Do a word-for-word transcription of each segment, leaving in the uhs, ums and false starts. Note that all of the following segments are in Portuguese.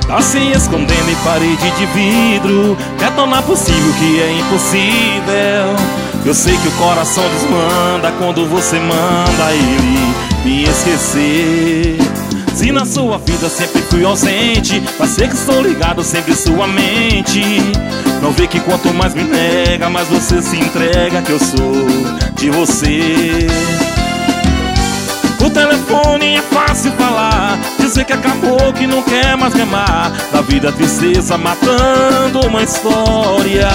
Tá se escondendo em parede de vidro, quer tornar possível o que é impossível. Eu sei que o coração desmanda quando você manda ele me esquecer. Se na sua vida sempre fui ausente, vai ser que estou ligado sempre em sua mente. Não vê que quanto mais me nega, mais você se entrega, que eu sou de você. O telefone é fácil falar, dizer que acabou, que não quer mais me amar. Da vida tristeza matando uma história.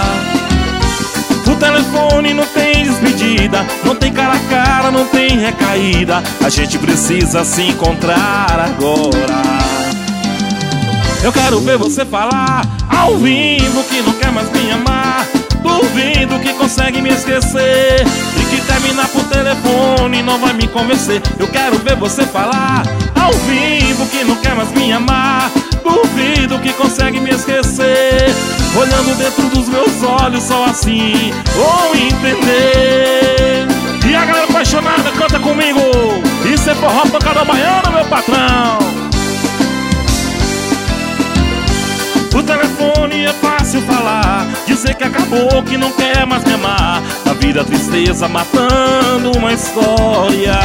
O telefone não tem despedida, não tem cara a cara, não tem recaída. A gente precisa se encontrar agora. Eu quero ver você falar ao vivo que não quer mais me amar. Duvido que consegue me esquecer e que terminar por telefone não vai me convencer. Eu quero ver você falar ao vivo que não quer mais me amar. Duvido que consegue me esquecer. Olhando dentro dos meus olhos, só assim vou entender. E a galera apaixonada canta comigo. Isso é forró pancada baiana, meu patrão. O telefone é fácil falar, dizer que acabou, que não quer mais me amar. A vida tristeza matando uma história.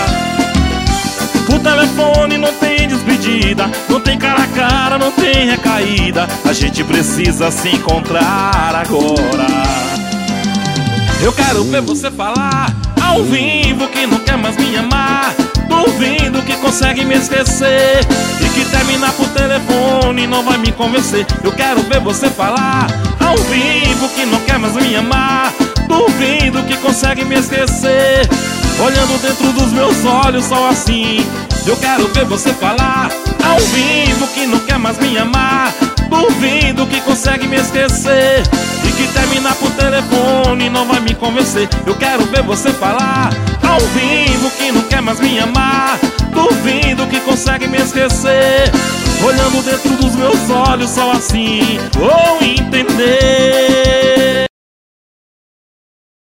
O telefone não tem despedida, não tem cara a cara, não tem recaída. A gente precisa se encontrar agora. Eu quero ver você falar ao vivo que não quer mais me amar. Duvido que consegue me esquecer e que terminar por telefone não vai me convencer. Eu quero ver você falar ao vivo que não quer mais me amar. Duvido que consegue me esquecer. Olhando dentro dos meus olhos, só assim eu quero ver você falar ao vivo que não quer mais me amar. Duvido que consegue me esquecer e que terminar por telefone não vai me convencer. Eu quero ver você falar ao vivo que não quer mais me amar. Duvido que consegue me esquecer. Olhando dentro dos meus olhos, só assim vou entender.